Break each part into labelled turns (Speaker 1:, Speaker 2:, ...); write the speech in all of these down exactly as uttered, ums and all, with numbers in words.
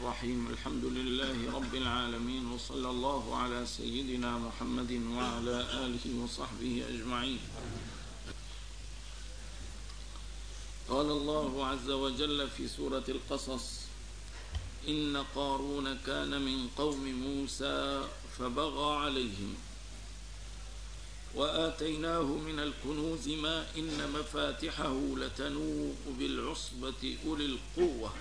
Speaker 1: الرحيم. الحمد لله رب العالمين، وصلى الله على سيدنا محمد وعلى آله وصحبه أجمعين. قال الله عز وجل في سورة القصص: إن قارون كان من قوم موسى فبغى عليهم وآتيناه من الكنوز ما إن مفاتحه لتنوء بالعصبة أولي القوة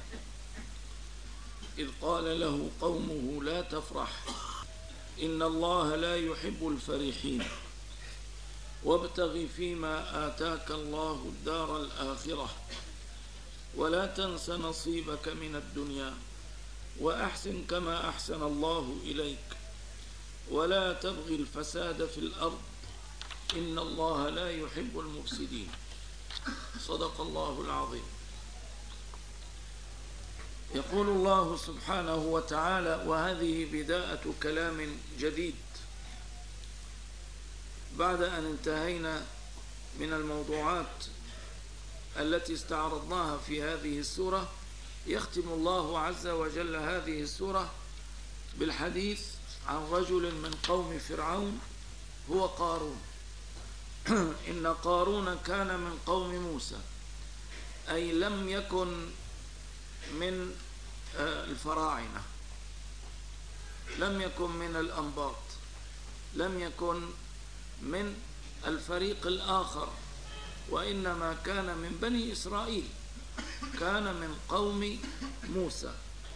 Speaker 1: إذ قال له قومه لا تفرح إن الله لا يحب الفرحين وابتغ فيما آتاك الله الدار الآخرة ولا تنس نصيبك من الدنيا وأحسن كما أحسن الله إليك ولا تبغي الفساد في الأرض إن الله لا يحب المفسدين. صدق الله العظيم. يقول الله سبحانه وتعالى، وهذه بداية كلام جديد بعد أن انتهينا من الموضوعات التي استعرضناها في هذه السورة. يختم الله عز وجل هذه السورة بالحديث عن رجل من قوم فرعون هو قارون. إن قارون كان من قوم موسى، أي لم يكن من الفراعنة، لم يكن من الأنباط، لم يكن من الفريق الآخر، وإنما كان من بني إسرائيل، كان من قوم موسى.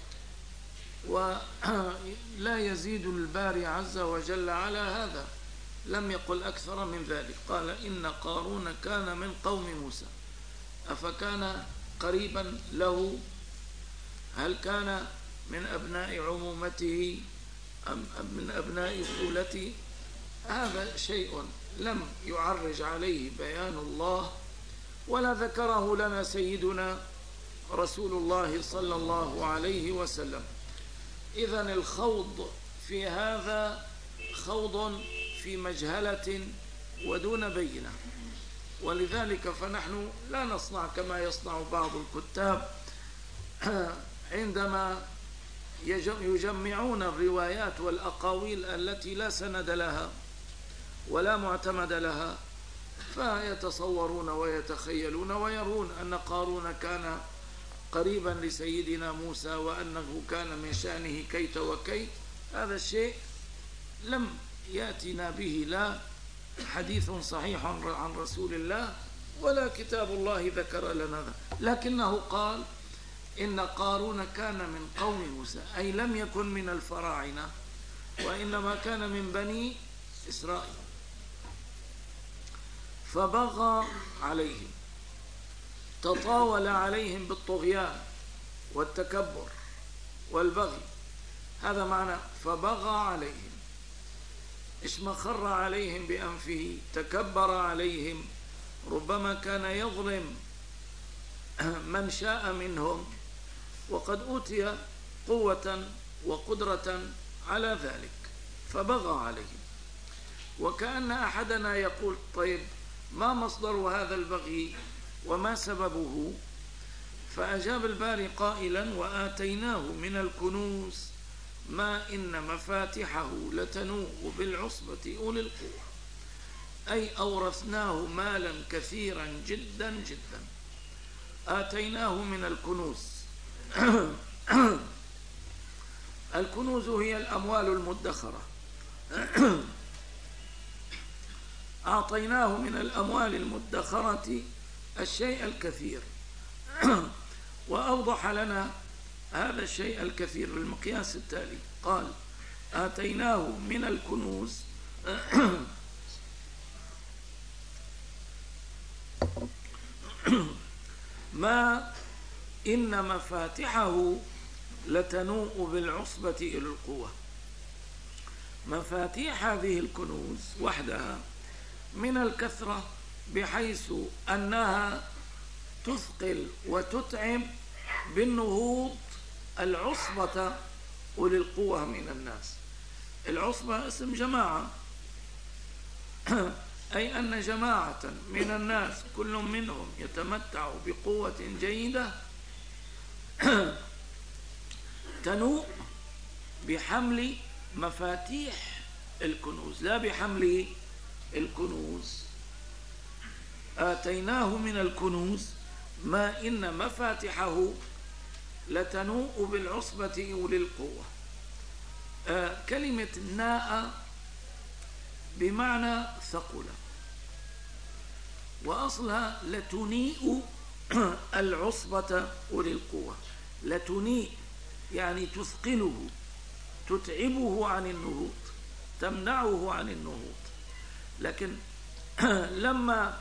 Speaker 1: ولا يزيد الباري عز وجل على هذا، لم يقل أكثر من ذلك. قال إن قارون كان من قوم موسى. أفكان قريبا له؟ هل كان من أبناء عمومته أم من أبناء خولته؟ هذا شيء لم يعرج عليه بيان الله ولا ذكره لنا سيدنا رسول الله صلى الله عليه وسلم. إذن الخوض في هذا خوض في مجهلة ودون بينة، ولذلك فنحن لا نصنع كما يصنع بعض الكتاب عندما يجمعون الروايات والأقاويل التي لا سند لها ولا معتمد لها، فيتصورون ويتخيلون ويرون أن قارون كان قريبا لسيدنا موسى وأنه كان من شأنه كيت وكيت. هذا الشيء لم يأتنا به لا حديث صحيح عن رسول الله ولا كتاب الله ذكر لنا ذا، لكنه قال إن قارون كان من قوم موسى، أي لم يكن من الفراعنة وإنما كان من بني إسرائيل. فبغى عليهم، تطاول عليهم بالطغيان والتكبر والبغي، هذا معنى فبغى عليهم. اشمخر عليهم بأنفه، تكبر عليهم، ربما كان يظلم من شاء منهم وقد أوتي قوة وقدرة على ذلك، فبغى عليهم. وكأن أحدنا يقول طيب ما مصدر هذا البغي وما سببه؟ فأجاب الباري قائلا وآتيناه من الكنوز ما إن مفاتحه لتنوء بالعصبة أولي القوة، أي أورثناه مالا كثيرا جدا جدا. آتيناه من الكنوز. الكنوز هي الأموال المدخرة. أعطيناه من الأموال المدخرة الشيء الكثير. وأوضح لنا هذا الشيء الكثير بالمقياس التالي، قال آتيناه من الكنوز ما إن مفاتحه لتنوء بالعصبة إلى القوة. مفاتيح هذه الكنوز وحدها من الكثرة بحيث أنها تثقل وتتعب بالنهوض العصبة أولي القوة من الناس. العصبة اسم جماعة، أي أن جماعة من الناس كل منهم يتمتع بقوة جيدة تنوء بحمل مفاتيح الكنوز لا بحمل الكنوز. آتيناه من الكنوز ما إن مفاتحه لتنوء بالعصبة أولي القوة. آه كلمة ناء بمعنى ثقل، وأصلها لتنيء العصبة أولي القوة. لتنيء يعني تثقله، تتعبه عن النهوض، تمنعه عن النهوض. لكن لما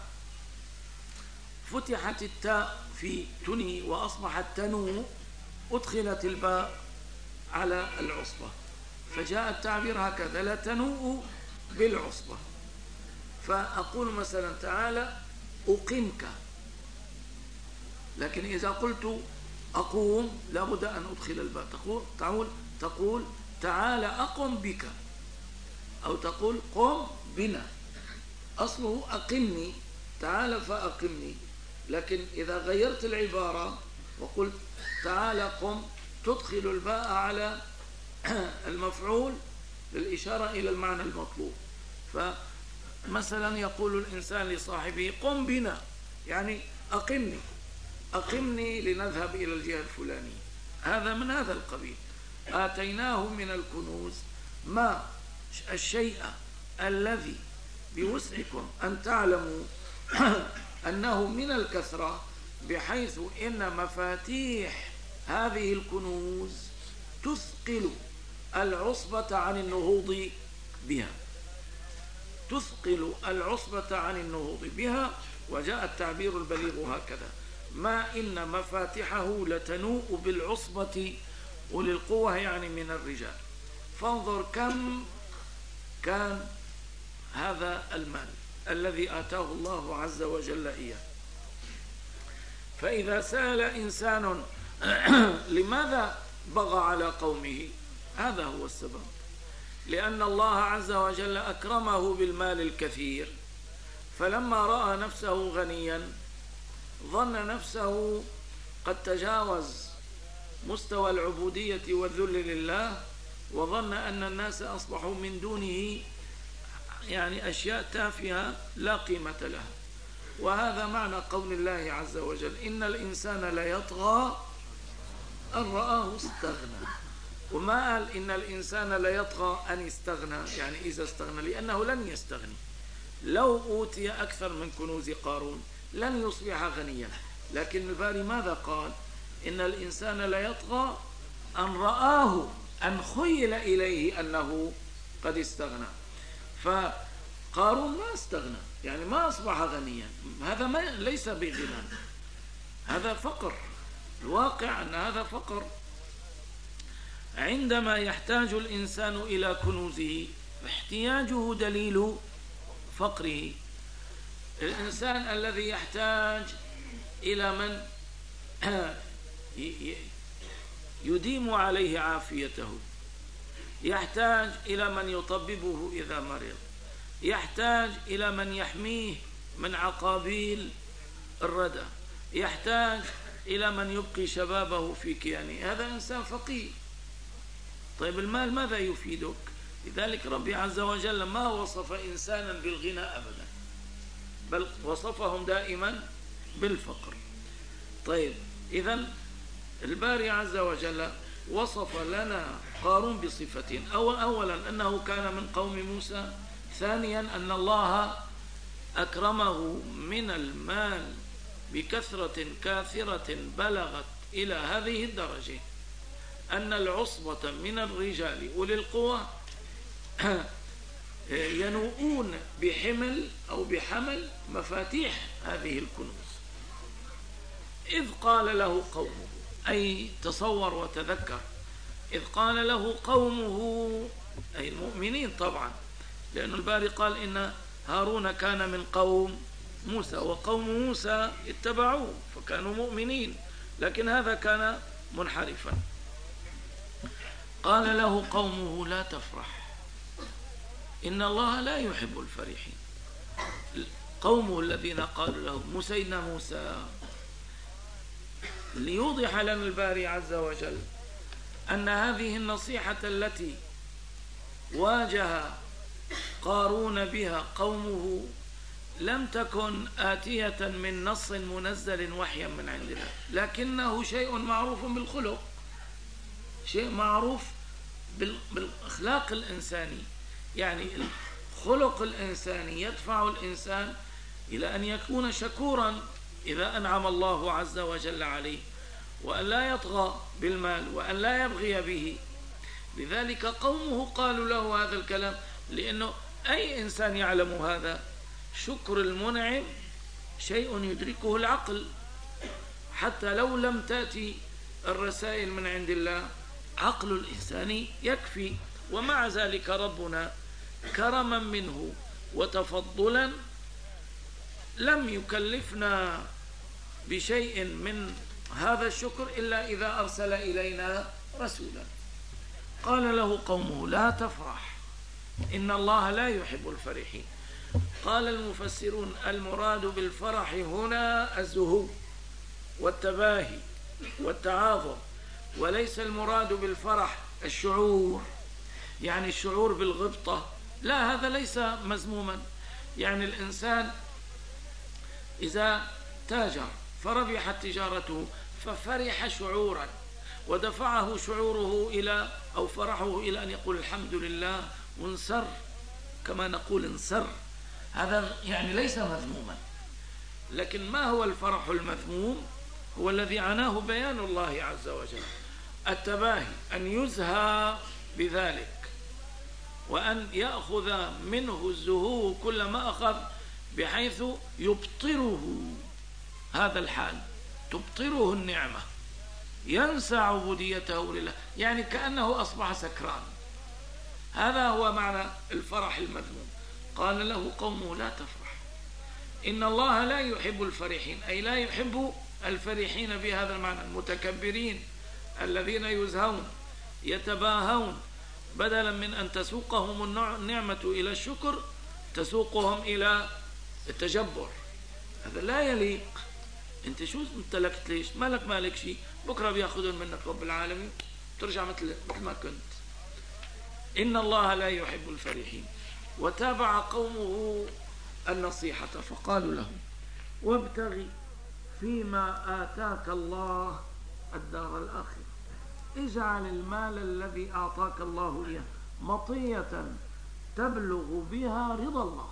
Speaker 1: فتحت التاء في تني وأصبحت تنو أدخلت الباء على العصبة، فجاء التعبير هكذا: لا تنوء بالعصبة. فأقول مثلا تعالى أقمك، لكن إذا قلت أقوم لابد أن أدخل الباء. تقول تعول تقول تعالى أقم بك، أو تقول قم بنا. أصله أقمني، تعالى فأقمني. لكن إذا غيرت العبارة وقلت تعالى قم، تدخل الباء على المفعول للإشارة إلى المعنى المطلوب. فمثلا يقول الإنسان لصاحبه قم بنا، يعني أقمني أقمني لنذهب إلى الجهة الفلانية. هذا من هذا القبيل. آتيناه من الكنوز ما الشيء الذي بوسعكم أن تعلموا أنه من الكثرة، بحيث إن مفاتيح هذه الكنوز تثقل العصبة عن النهوض بها، تثقل العصبة عن النهوض بها. وجاء التعبير البليغ هكذا: ما إن مفاتحه لتنوء بالعصبة أولي القوة، يعني من الرجال. فانظر كم كان هذا المال الذي آتاه الله عز وجل إياه. فإذا سأل إنسان لماذا بغى على قومه، هذا هو السبب: لأن الله عز وجل أكرمه بالمال الكثير، فلما رأى نفسه غنيا ظن نفسه قد تجاوز مستوى العبودية والذل لله، وظن أن الناس أصبحوا من دونه يعني أشياء تافهة لا قيمة لها. وهذا معنى قول الله عز وجل: إن الإنسان ليطغى أن رآه استغنى. وما قال إن الإنسان ليطغى أن استغنى، يعني إذا استغنى، لأنه لن يستغني. لو أوتي أكثر من كنوز قارون لن يصبح غنيا. لكن الباري ماذا قال؟ إن الإنسان ليطغى أن رآه، أن خيل إليه أنه قد استغنى. فقارون ما استغنى، يعني ما أصبح غنيا. هذا ما ليس بغنى، هذا فقر. الواقع أن هذا فقر. عندما يحتاج الإنسان إلى كنوزه، احتياجه دليل فقره. الإنسان الذي يحتاج إلى من يديم عليه عافيته، يحتاج إلى من يطببه إذا مرض، يحتاج إلى من يحميه من عقابيل الردى، يحتاج إلى من يبقي شبابه في كيانه. هذا إنسان فقير. طيب المال ماذا يفيدك؟ لذلك ربي عز وجل ما وصف إنسانا بالغنى أبدا، بل وصفهم دائما بالفقر. طيب إذن الباري عز وجل وصف لنا قارون بصفتين: أولا أنه كان من قوم موسى، ثانيا أن الله أكرمه من المال بكثرة كاثرة بلغت إلى هذه الدرجة أن العصبة من الرجال أولي القوة ينوؤون بحمل أو بحمل مفاتيح هذه الكنوز. إذ قال له قومه، أي تصور وتذكر، إذ قال له قومه أي المؤمنين طبعا، لأن الباري قال إن هارون كان من قوم موسى، وقوم موسى اتبعوه فكانوا مؤمنين، لكن هذا كان منحرفا. قال له قومه: لا تفرح، إن الله لا يحب الفرحين. قومه الذين قالوا له موسينا موسى، ليوضح لنا الباري عز وجل أن هذه النصيحة التي واجه قارون بها قومه لم تكن آتية من نص منزل وحيا من عند الله، لكنه شيء معروف بالخلق، شيء معروف بالأخلاق الإنساني. يعني الخلق الإنساني يدفع الإنسان إلى أن يكون شكورا إذا أنعم الله عز وجل عليه، وأن لا يطغى بالمال وأن لا يبغي به. لذلك قومه قالوا له هذا الكلام، لأنه أي إنسان يعلم هذا. شكر المنعم شيء يدركه العقل، حتى لو لم تأتي الرسائل من عند الله عقل الإنسان يكفي. ومع ذلك ربنا كرما منه وتفضلا لم يكلفنا بشيء من هذا الشكر إلا إذا أرسل إلينا رسولا. قال له قومه لا تفرح إن الله لا يحب الفرحين. قال المفسرون المراد بالفرح هنا الزهو والتباهي والتعاظم، وليس المراد بالفرح الشعور، يعني الشعور بالغبطة، لا، هذا ليس مذموما. يعني الإنسان إذا تاجر فربحت تجارته ففرح شعورا ودفعه شعوره إلى أو فرحه إلى أن يقول الحمد لله وانصر، كما نقول انصر، هذا يعني ليس مذموما. لكن ما هو الفرح المذموم؟ هو الذي عناه بيان الله عز وجل، التباهي، أن يزهى بذلك وأن يأخذ منه الزهو كل ما أخذ، بحيث يبطره هذا الحال، تبطره النعمة، ينسى عبوديته لله، يعني كأنه أصبح سكران. هذا هو معنى الفرح المذموم. قال له قومه لا تفرح إن الله لا يحب الفرحين، أي لا يحب الفرحين بهذا المعنى، المتكبرين الذين يزهون يتباهون، بدلا من أن تسوقهم النعمة إلى الشكر تسوقهم إلى التجبر. هذا لا يليق. أنت شو امتلكت؟ ليش مالك مالك شيء؟ بكرة بياخذون منك رب العالمين ترجع مثل مثل ما كنت. إن الله لا يحب الفرحين. وتابع قومه النصيحة فقالوا له وابتغ فيما آتاك الله الدار الآخرة، اجعل المال الذي أعطاك الله إياه مطية تبلغ بها رضا الله،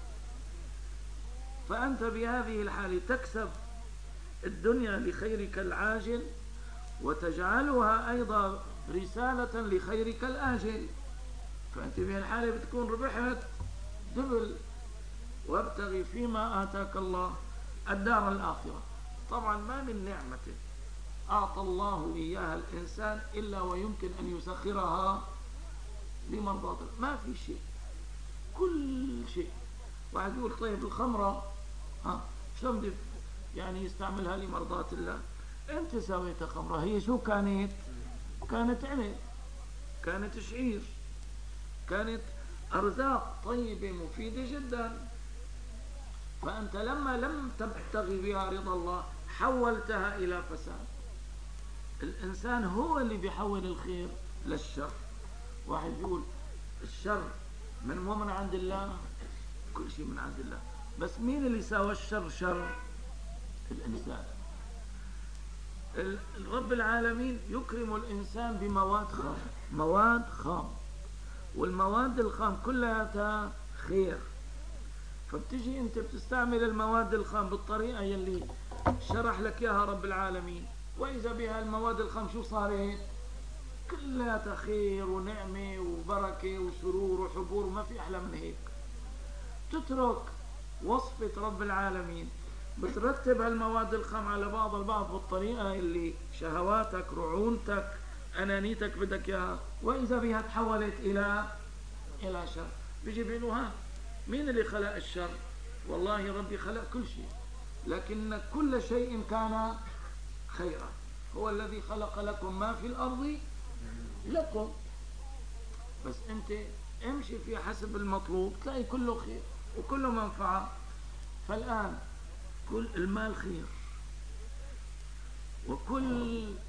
Speaker 1: فأنت بهذه الحال تكسب الدنيا لخيرك العاجل وتجعلها أيضا رسالة لخيرك الآجل، فأنت بهالحالة بتكون ربحت دبل. وابتغي فيما آتاك الله الدار الآخرة. طبعا ما من نعمة أعطى الله إياها الإنسان إلا ويمكن أن يسخرها لمرضاة الله، ما في شيء، كل شيء. واحد يقول طيب الخمرة ها شلون بدي يعني يستعملها لمرضاة الله؟ أنت سويت خمرة، هي شو كانت؟ كانت عنب، كانت شعير، كانت أرزاق طيبة مفيدة جدا. فأنت لما لم تبتغي بها رضا الله حولتها إلى فساد. الإنسان هو اللي بيحول الخير للشر. واحد يقول الشر من مو من عند الله، كل شيء من عند الله، بس مين اللي سوى الشر شر؟ الإنسان. رب العالمين يكرم الإنسان بمواد خام، مواد خام، والمواد الخام كلها خير. فبتجي انت بتستعمل المواد الخام بالطريقة يلي شرح لك اياها رب العالمين، واذا بها المواد الخام شو صارت؟ كلها خير ونعمة وبركة وسرور وحبور، وما في احلى من هيك. تترك وصفة رب العالمين، بترتب هالمواد الخام على بعض البعض بالطريقة اللي شهواتك، رعونتك، انانيتك بدك اياها، واذا بها تحولت الى الى شر. بيجي بيقولوا ها مين اللي خلق الشر؟ والله ربي خلق كل شيء، لكن كل شيء كان خيرا. هو الذي خلق لكم ما في الأرض لكم، بس أنت امشي في حسب المطلوب تلاقي كله خير وكله منفعة. فالآن كل المال خير، وكل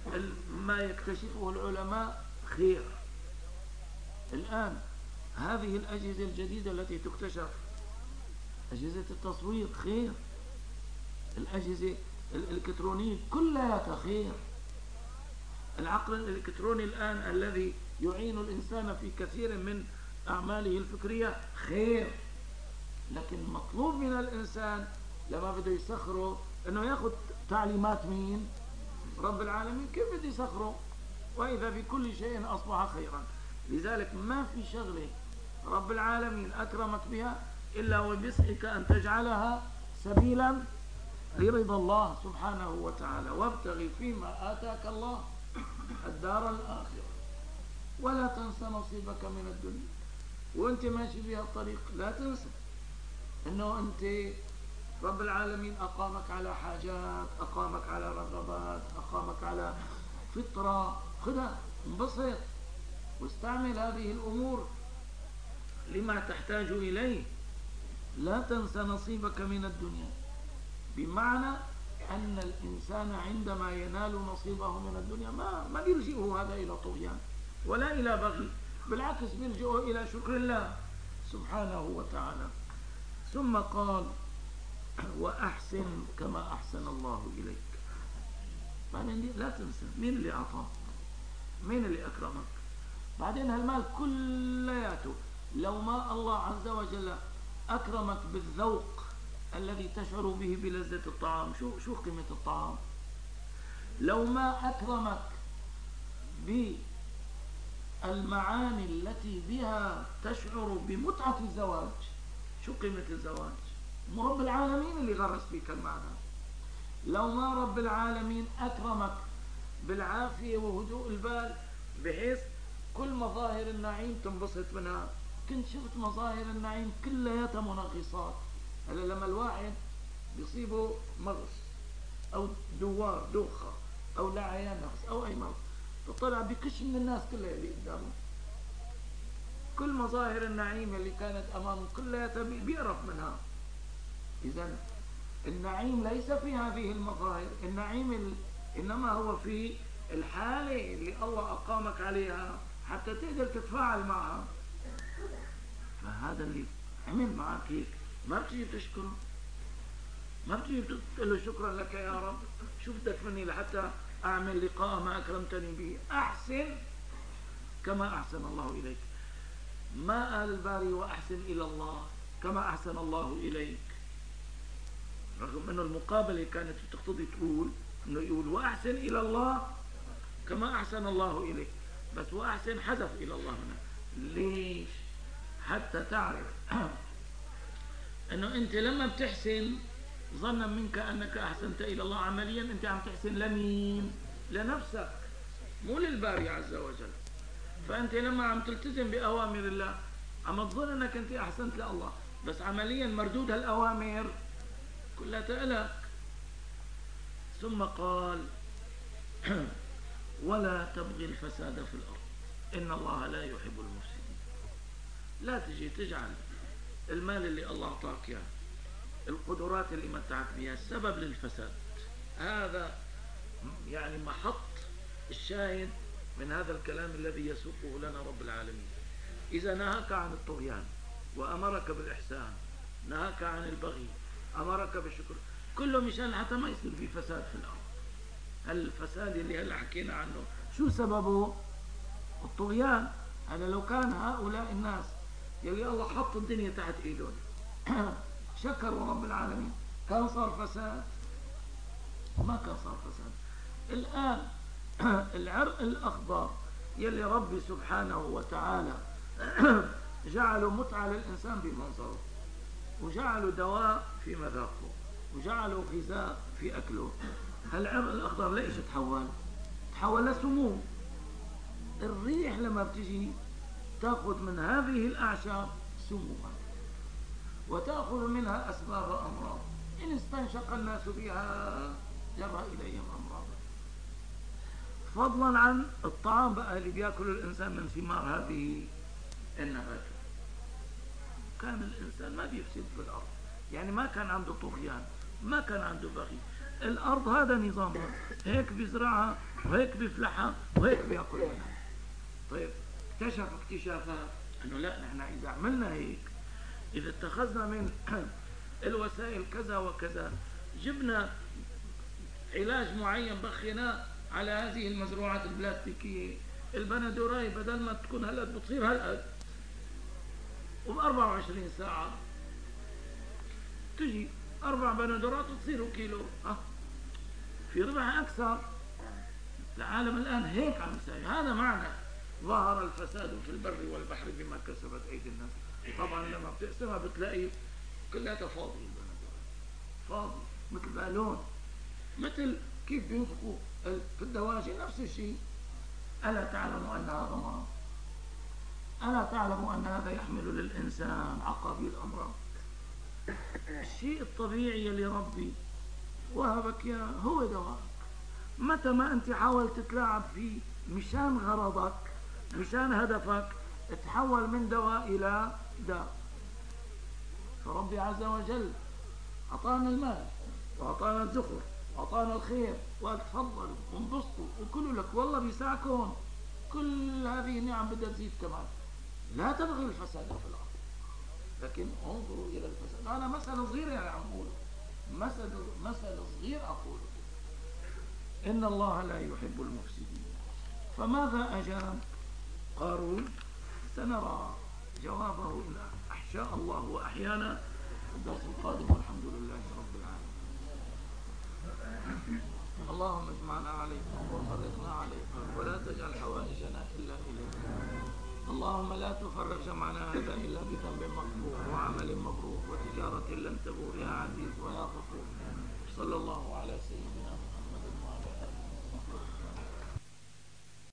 Speaker 1: ما يكتشفه العلماء خير. الآن هذه الأجهزة الجديدة التي تكتشف، أجهزة التصوير خير، الأجهزة الإلكترونية كلها خير. العقل الإلكتروني الآن الذي يعين الإنسان في كثير من أعماله الفكرية خير. لكن مطلوب من الإنسان لما بده يسخره أنه يأخذ تعليمات مين؟ رب العالمين. كيف بده يسخره؟ وإذا بكل شيء أصبح خيرا. لذلك ما في شغلة رب العالمين أكرمك بها إلا وبيسعك أن تجعلها سبيلا لرضا الله سبحانه وتعالى. وابتغي فيما آتاك الله الدار الآخرة ولا تنسى نصيبك من الدنيا. وانت ماشي بها الطريق لا تنسى انه انت رب العالمين اقامك على حاجات، اقامك على رغبات، اقامك على فطرة. خذها انبسط واستعمل هذه الامور لما تحتاج اليه. لا تنسى نصيبك من الدنيا، بمعنى أن الإنسان عندما ينال نصيبه من الدنيا ما ما بيرجئه هذا إلى طغيان ولا إلى بغي، بالعكس بيرجئه إلى شكر الله سبحانه وتعالى. ثم قال وأحسن كما أحسن الله إليك. بعدين لا تنسى مين اللي أعطاك، مين اللي أكرمك. بعدين هالمال كلياته لو ما الله عز وجل أكرمك بالذوق الذي تشعر به بلذة الطعام، شو شو قيمة الطعام؟ لو ما أكرمك بالمعاني التي بها تشعر بمتعة الزواج، شو قيمة الزواج؟ رب العالمين اللي غرس فيك المعنى. لو ما رب العالمين أكرمك بالعافية وهدوء البال بحيث كل مظاهر النعيم تنبسط منها، كنت شفت مظاهر النعيم كلها منغصات. هلا لما الواحد بيصيبه مغص او دوار دوخه او لعيان نفس او اي مرض، تطلع بكش من الناس كلها اللي قدامه، كل مظاهر النعيم اللي كانت امامه كلها بيقرف منها. اذا النعيم ليس في هذه المظاهر، النعيم ال... انما هو في الحاله اللي الله اقامك عليها حتى تقدر تتفاعل معها. فهذا اللي عمل معك هيك ما بتجي تشكره، ما بتجي تقول له شكرا لك يا رب، شو بدك مني لحتى أعمل لقاء ما أكرمتني به. أحسن كما أحسن الله إليك. ما قال الباري وأحسن إلى الله كما أحسن الله إليك، رغم أنه المقابلة كانت تقتضي تقول أنه يقول وأحسن إلى الله كما أحسن الله إليك، بس وأحسن حذف إلى الله هنا. ليش؟ حتى تعرف انه انت لما بتحسن ظنا منك انك احسنت الى الله، عمليا انت عم تحسن لمين؟ لنفسك مو للباري عز وجل. فانت لما عم تلتزم باوامر الله عم تظن انك انت احسنت لله، بس عمليا مردود هالاوامر كلها لك. ثم قال ولا تبغي الفساد في الارض ان الله لا يحب المفسدين. لا تجي تجعل المال اللي الله أعطاك إياه، القدرات اللي متعك بها السبب للفساد. هذا يعني محط الشاهد من هذا الكلام الذي يسوقه لنا رب العالمين. إذا نهاك عن الطغيان وأمرك بالإحسان، نهاك عن البغي، أمرك بالشكر، كله مشان حتى ما يصير في فساد في الأرض. الفساد اللي هلا حكينا عنه شو سببه؟ الطغيان. هذا لو كان هؤلاء الناس يلي الله حط الدنيا تحت ايدهم شكروا رب العالمين كان صار فساد؟ ما كان صار فساد. الآن العرق الأخضر يلي ربي سبحانه وتعالى جعلوا متعة للإنسان بمنظره، وجعلوا دواء في مذاقه، وجعلوا غذاء في أكله. هالعرق الأخضر ليش تحول؟ تحول لسموم. الريح لما بتجي تأخذ من هذه الأعشاب سموما وتأخذ منها أسباب أمراض، إن استنشق الناس بها جرى إليهم أمراض. فضلا عن الطعام بقى اللي بيأكل الإنسان من ثمار هذه النبات. كان الإنسان ما بيفسد في الأرض، يعني ما كان عنده طغيان، ما كان عنده بغي. الأرض هذا نظامها، هيك بيزرعها وهيك بيفلحها وهيك بياكل منها. طيب اكتشف اكتشافات انه لا، نحن اذا عملنا هيك، اذا اتخذنا من الوسائل كذا وكذا، جبنا علاج معين بخيناه على هذه المزروعات البلاستيكية، البندوراي بدل ما تكون هالقد بتصير هالقد، وب أربعة وعشرين ساعة تجي أربع بندورات وتصيروا كيلو. أه في ربح أكثر. العالم الآن هيك عم يساوي. هذا معنى ظهر الفساد في البر والبحر بما كسبت أيدي الناس. طبعا لما بتقسمها بتلاقي كلها فاضي، البندورات فاضي مثل بالون، مثل كيف بينفقوا في الدواجن نفس الشيء. ألا تعلموا أن هذا مرض؟ ألا تعلموا أن هذا يحمل للإنسان عقابي الأمراض؟ الشيء الطبيعي اللي ربي وهبك يا هو دواء. متى ما أنت حاولت تتلاعب فيه مشان غرضك، مشان هدفك، تحول من دواء إلى داء. فربي عز وجل أعطانا المال وأعطانا الزخر وأعطانا الخير وقال تفضلوا وانبسطوا وكلوا لك، والله بيساعكم. كل هذه النعم بدها تزيد كمان. لا تبغي الفساد في الأرض، لكن انظروا إلى الفساد. أنا مثل صغير يعني عم أقوله، مثل مثل صغير أقوله. إن الله لا يحب المفسدين. فماذا أجاب قارون؟ سنرى جوابه إن أحشاء الله وأحيانا في الدرس القادم، والحمد لله رب العالمين. اللهم اجمعنا عليك وفرقنا عليك، ولا تجعل حوائجنا إلا إليك. اللهم لا تفرق جمعنا هذا إلا بذنب مغفور وعمل مبرور وتجارة لن تبور، يا عزيز ويا غفور. صلى الله على سيدنا